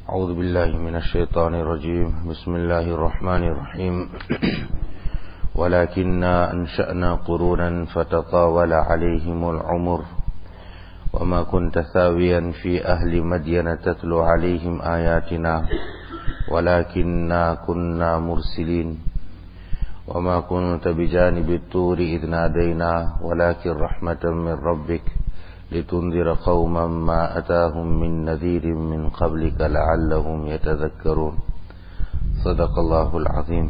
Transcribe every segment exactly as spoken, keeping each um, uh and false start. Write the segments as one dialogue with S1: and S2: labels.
S1: أعوذ بالله من الشيطان الرجيم بسم الله الرحمن الرحيم ولكننا أنشأنا قرونا فتطاول عليهم العمر وما كنت ثاويا في أهل مدين تتلو عليهم آياتنا ولكننا كنا مرسلين وما كنت بجانب الطور إذ نادينا ولكن رحمة من ربك لتنذر قوما ما أتاهم من نذير من قبلك لعلهم يتذكرون صدق الله العظيم.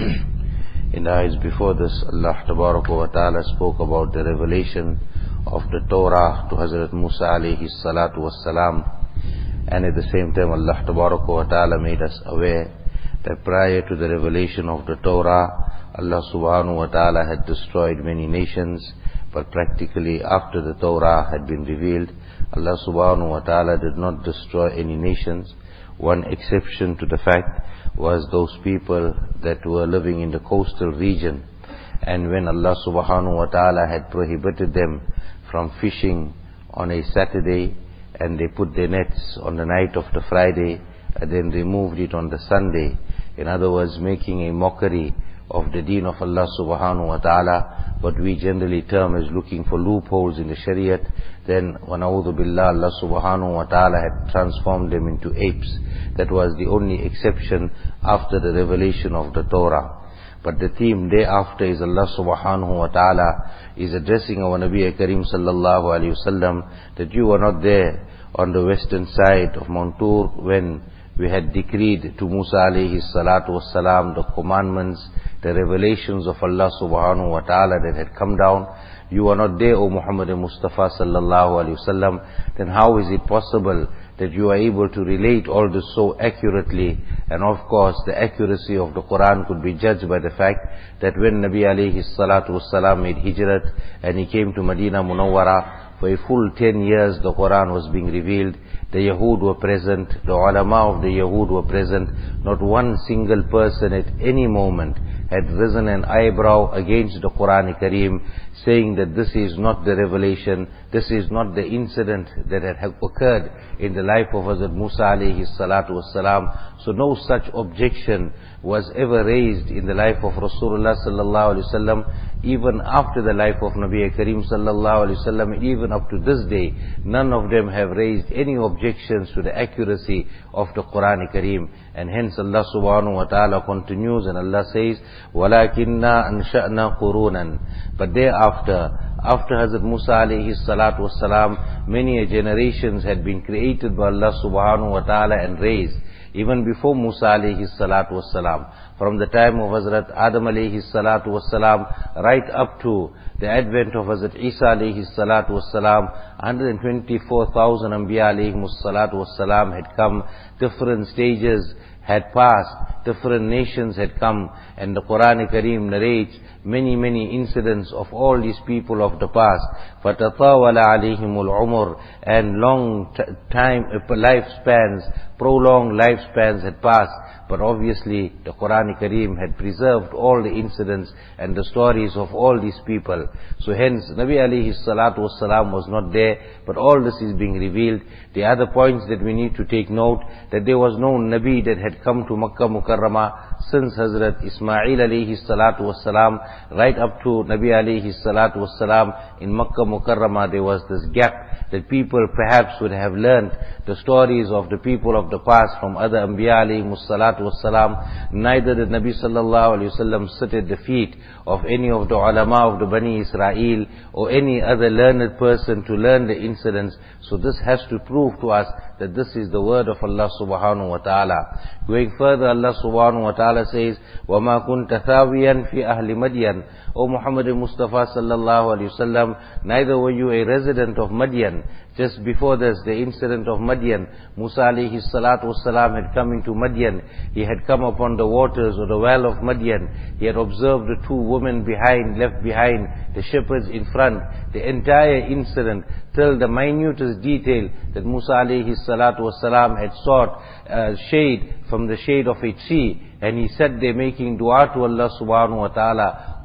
S1: In the ayahs before this, Allah Tabaraka wa Ta'ala spoke about the revelation of the Torah to Hazrat Musa alayhi salatu wassalam, and at the same time Allah Tabaraka wa Ta'ala made us aware that prior to the revelation of the Torah, Allah Subhanahu wa Ta'ala had destroyed many nations, but practically after the Torah had been revealed, Allah Subhanahu wa Ta'ala did not destroy any nations. One exception to the fact was those people that were living in the coastal region, and when Allah Subhanahu wa Ta'ala had prohibited them from fishing on a Saturday, and they put their nets on the night of the Friday and then removed it on the Sunday, in other words making a mockery of the deen of Allah Subhanahu wa Ta'ala, what we generally term as looking for loopholes in the Shariat, then wa na'udhu billah, Allah Subhanahu wa Ta'ala had transformed them into apes. That was the only exception after the revelation of the Torah. But the theme thereafter is Allah Subhanahu wa Ta'ala is addressing our Nabi Kareem sallallahu alayhi wasallam that you were not there on the western side of Mount Tur when we had decreed to Musa alayhi salatu wassalam the commandments, the revelations of Allah Subhanahu wa Ta'ala that had come down. You are not there, O Muhammad Mustafa sallallahu alayhi wasallam. Then how is it possible that you are able to relate all this so accurately? And of course the accuracy of the Quran could be judged by the fact that when Nabi alayhi salatu wassalam made hijrat and he came to Medina Munawwara, for a full ten years the Quran was being revealed. The Yahud were present, the ulama of the Yahud were present. Not one single person at any moment had risen an eyebrow against the Quran Kareem, saying that this is not the revelation, this is not the incident that had occurred in the life of Hazrat Musa alayhi salatu wassalam. So no such objection was ever raised in the life of Rasulullah sallallahu alayhi wasallam, even after the life of Nabi Kareem sallallahu alayhi wasallam, even up to this day. None of them have raised any objections to the accuracy of the Quran Kareem. And hence Allah subhanahu wa ta'ala continues and Allah says, وَلَكِنَّا أَنْشَأْنَا قُرُونًا. But thereafter, after Hazrat Musa alayhi salatu wassalam, many generations had been created by Allah subhanahu wa ta'ala and raised. Even before Musa alayhi salatu wassalam, from the time of Hazrat Adam alayhi salatu wassalam, right up to the advent of Hazrat Isa alayhi salatu wassalam, one hundred twenty-four thousand Anbiya alayhi salatu wassalam had come, different stages had passed, different nations had come, and the Quran Kareem narrates many, many incidents of all these people of the past. فَتَطَاوَلَ عَلَيْهِمُ الْعُمُرُ. And long t time, lifespans, prolonged lifespans had passed. But obviously the Quran Kareem had preserved all the incidents and the stories of all these people. So hence Nabi alayhi salatu wassalam was not there, but all this is being revealed. The other points that we need to take note, that there was no Nabi that had come to Makkah Mukarramah since Hazrat Ismail alayhi salatu wassalam, right up to Nabi alayhi salatu wassalam. In Makkah Mukarramah there was this gap that people perhaps would have learnt the stories of the people of the past from other Anbiya alayhi salatu wassalam. Neither did Nabi sallallahu alayhi wasallam sit at the feet of any of the ulama of the Bani Israel or any other learned person to learn the incidents. So this has to prove to us that this is the word of Allah subhanahu wa ta'ala. Going further, Allah subhanahu wa ta'ala says, وَمَا كُنْتَ ثَاوِيًا فِي أَهْلِ مَدْيَنَ. O Muhammad Mustafa sallallahu alayhi wasallam, neither were you a resident of Madian. Just before this, the incident of Madian, Musa alayhi salatu wassalam had come into Madian. He had come upon the waters or the well of Madian. He had observed the two women behind, left behind, the shepherds in front. The entire incident, till the minutest detail, that Musa alayhi salatu wassalam had sought uh, shade from the shade of a tree, and he sat there making dua to Allah subhanahu wa ta'ala.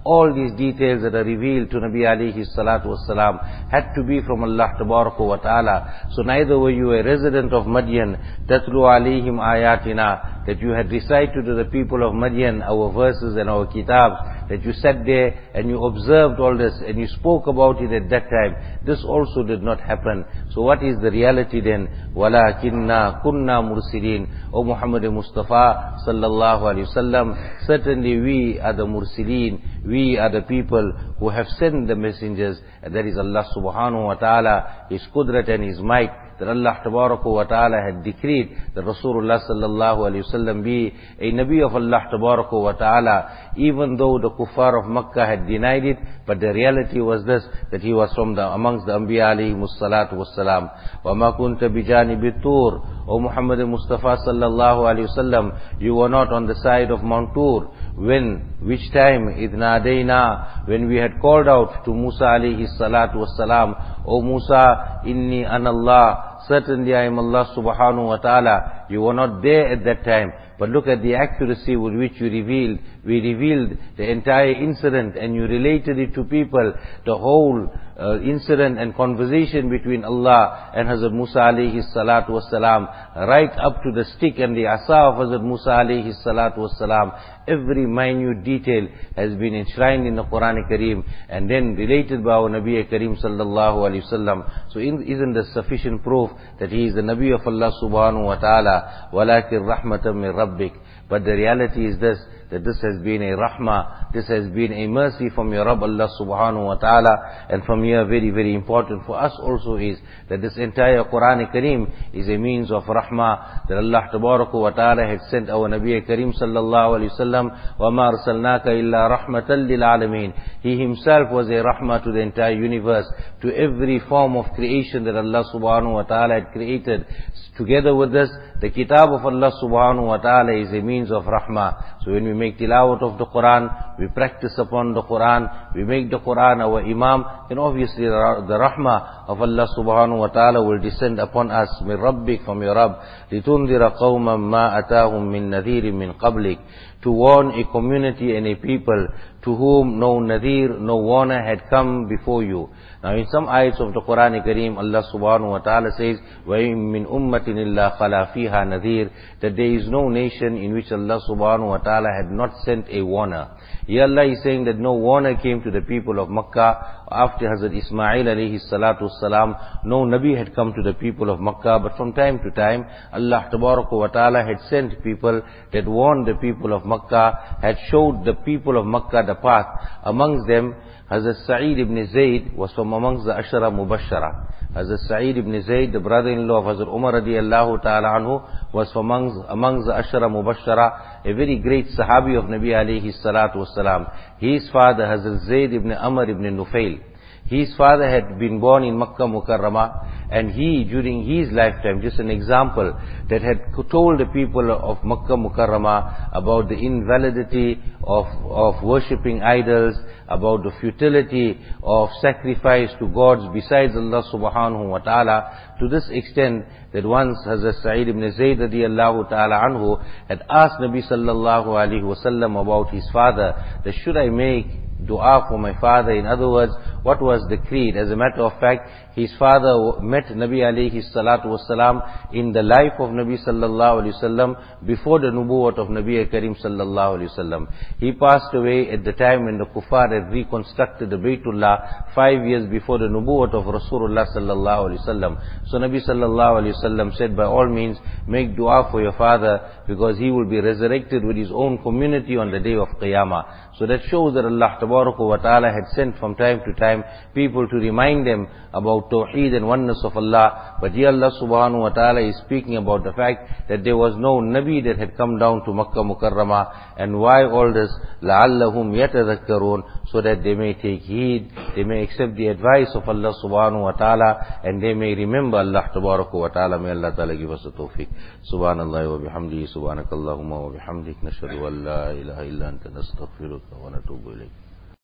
S1: all these details that are revealed to Nabi alayhi salatu wassalam had to be from Allah tabaraka wa ta'ala. So neither were you a resident of Madian, tatlu alayhim ayatina, that you had recited to the people of Madian our verses and our kitabs, that you sat there and you observed all this and you spoke about it at that time. This also did not happen. So what is the reality then? وَلَكِنَّا كُنَّا مُرْسِلِينَ. O Muhammad Mustafa sallallahu alayhi wasallam, certainly we are the mursilin, we are the people who have sent the messengers, and that is Allah subhanahu wa ta'ala, His qudrat and His might, that Allah tabaraka wa ta'ala had decreed that Rasulullah sallallahu alayhi wasallam be a Nabi of Allah tabaraka wa ta'ala, even though the kuffar of Makkah had denied it, but the reality was this, that he was from the amongst the Anbiya alayhi salatu wassalam. وَمَا كُنْتَ بِجَانِبِ الطُّورِ. O Muhammad Mustafa sallallahu alayhi wasallam, you were not on the side of Mount Tur. When, which time? إِذْ نَادَيْنَا, when we had called out to Musa alayhi salatu wassalam, O Musa, inni ana Allah, certainly I am Allah subhanahu wa ta'ala. You were not there at that time, but look at the accuracy with which you revealed. We revealed the entire incident and you related it to people, the whole uh, incident and conversation between Allah and Hazrat Musa alayhi salatu wassalam, right up to the stick and the asa of Hazrat Musa alayhi salatu wassalam. Every minute detail has been enshrined in the Quran Kareem and then related by our Nabi Kareem sallallahu alayhi wasallam. So in, isn't this sufficient proof that he is the Nabi of Allah subhanahu wa ta'ala? وَلَكِنْ رَحْمَةً مِّن رَبِّكَ. But the reality is this, that this has been a rahmah, this has been a mercy from your Rabb Allah subhanahu wa ta'ala. And from here, very, very important for us also is that this entire Quran Kareem is a means of rahmah, that Allah tabaraka wa ta'ala had sent our Nabi Kareem sallallahu alayhi wa sallam, وَمَا أَرْسَلْنَاكَ إِلَّا رَحْمَةً لِلْعَالَمِينَ. He himself was a rahmah to the entire universe, to every form of creation that Allah subhanahu wa ta'ala had created. Together with this, the kitab of Allah subhanahu wa ta'ala is a means of rahmah. So when we make tilawat of the Quran, we practice upon the Quran, we make the Quran our imam, then obviously the, the rahmah of Allah subhanahu wa ta'ala will descend upon us. Min Rabbik, from your Rabb. لِتُنذِرَ قَوْمًا مَا أَتَاهُم مِّن نَذِيرٍ مِّن قَبْلِكَ. To warn a community and a people to whom no nadhir, no warner had come before you. Now in some ayats of the Quran Kareem, Allah subhanahu wa ta'ala says, وَإِن مِّن أُمَّةٍ إِلَّا خَلَا فِيهَا نَذِيرٌ, that there is no nation in which Allah subhanahu wa ta'ala had not sent a warner. Here Allah is saying that no warner came to the people of Makkah after Hazrat Ismail alayhi salatu wassalam. No Nabi had come to the people of Makkah, but from time to time Allah tabaraka wa ta'ala had sent people that warned the people of Makkah, had showed the people of Makkah the path. Amongst them, Hazrat Sa'id ibn Zayd was from amongst the Ashara Mubashara. Hazrat Sa'id ibn Zayd, the brother-in-law of Hazrat Umar radiyallahu ta'ala anhu, was from amongst, amongst the Ashara Mubashara, a very great Sahabi of Nabi alayhi salatu wassalam. His father, Hazrat Zayd ibn Amr ibn Nufail, his father had been born in Makkah Mukarramah, and he, during his lifetime, just an example, that had told the people of Makkah Mukarramah about the invalidity of, of worshipping idols, about the futility of sacrifice to gods besides Allah subhanahu wa ta'ala, to this extent that once Hazrat Sa'id ibn Zayd radiyallahu ta'ala anhu had asked Nabi sallallahu alayhi wa sallam about his father, that should I make dua for my father? In other words, what was the creed? As a matter of fact, his father met Nabi alayhi salatu wasalam in the life of Nabi sallallahu alayhi wasallam before the nubuwwat of Nabi Kareem sallallahu alayhi wasallam. He passed away at the time when the kuffar had reconstructed the Baytullah five years before the nubuwwat of Rasulullah sallallahu alayhi wasallam. So Nabi sallallahu alayhi wasallam said, by all means, make dua for your father, because he will be resurrected with his own community on the day of Qiyamah. So that shows that Allah tabaraka wa ta'ala had sent from time to time people to remind them about Tawheed and oneness of Allah. But here Allah subhanahu wa ta'ala is speaking about the fact that there was no Nabi that had come down to Makkah Mukarramah. And why all this? لَعَلَّهُمْ يَتَذَكَّرُونَ, so that they may take heed, they may accept the advice of Allah subhanahu wa ta'ala, and they may remember Allah tabaraka wa ta'ala. May Allah ta'ala give us a tawfiq. Subhanallah wa bihamdihi, subhanakallahumma wa bihamdik, nashhadu an la ilaha illa anta nastaghfiruka wa natubu ilayk.